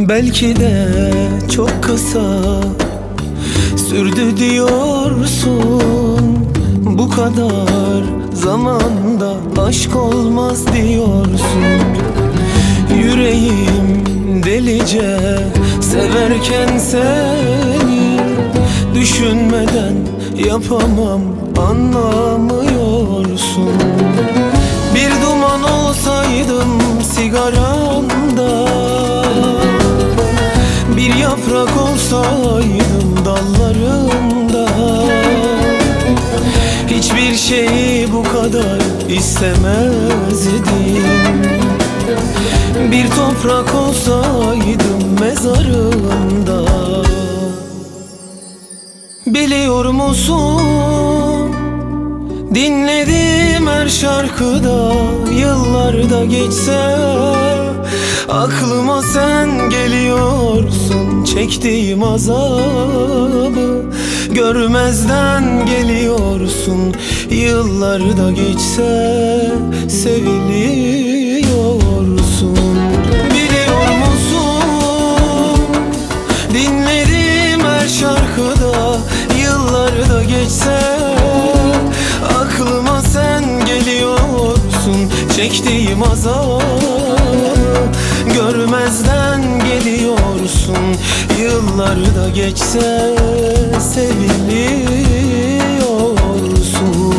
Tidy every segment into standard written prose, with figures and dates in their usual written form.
Belki de çok kısa sürdü diyorsun. Bu kadar zamanda aşk olmaz diyorsun. Yüreğim delice severken seni, düşünmeden yapamam, anlamıyorsun. Bir duman olsaydım sigaranda, bir yaprak olsaydım dallarında, hiçbir şeyi bu kadar istemezdim. Bir toprak olsaydım mezarında. Biliyor musun, dinlediğim her şarkıda, yıllarda geçse aklıma sen geliyorsun. Çektiğim azabı görmezden geliyorsun. Yıllarda geçse seviliyorsun. Biliyor musun, dinlediğim her şarkıda, yıllarda geçse aklıma sen geliyorsun. Çektiğim azabı görmezden geliyorsun. Yıllarda geçse seviliyorsun.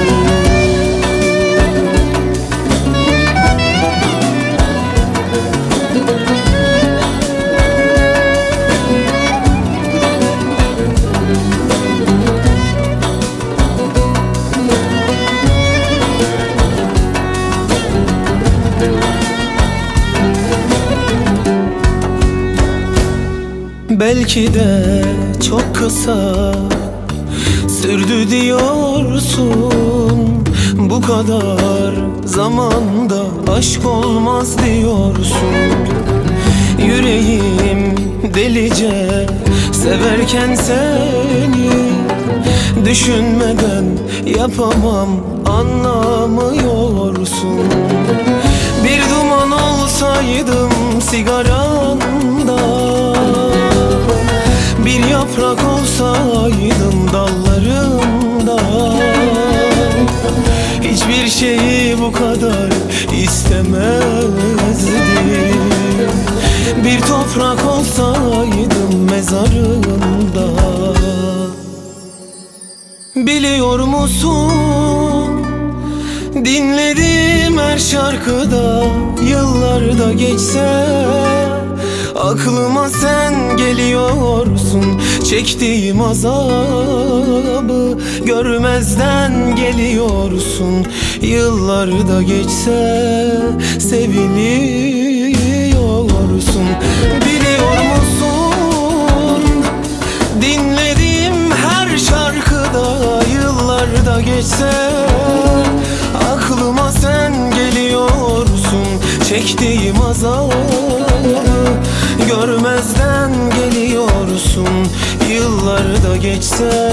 Belki de çok kısa sürdü diyorsun. Bu kadar zamanda aşk olmaz diyorsun. Yüreğim delice severken seni, düşünmeden yapamam, anlamıyorsun. Bir duman olsaydım sigaranda, bir yaprak olsaydım dallarında, hiçbir şeyi bu kadar istemezdim. Bir toprak olsaydım mezarında. Biliyor musun, dinlediğim her şarkıda, yıllarda geçse aklıma sen geliyorsun. Çektiğim azabı görmezden geliyorsun. Yıllarda geçse seviliyorsun. Biliyor musun, dinlediğim her şarkıda, yıllarda geçse aklıma sen geliyorsun. Çektiğim azabı görmezden geliyorsun. Yıllarda geçse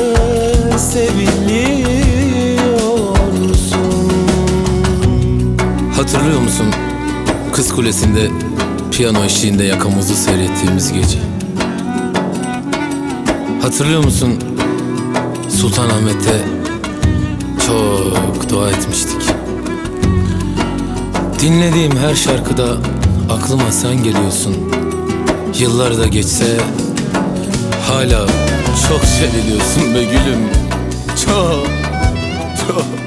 seviliyorsun. Hatırlıyor musun, Kız Kulesi'nde piyano eşliğinde yakamızı seyrettiğimiz gece? Hatırlıyor musun, Sultanahmet'te çok dua etmiştik. Dinlediğim her şarkıda aklıma sen geliyorsun. Yıllar da geçse hala çok seviliyorsun be gülüm. Çok, çok.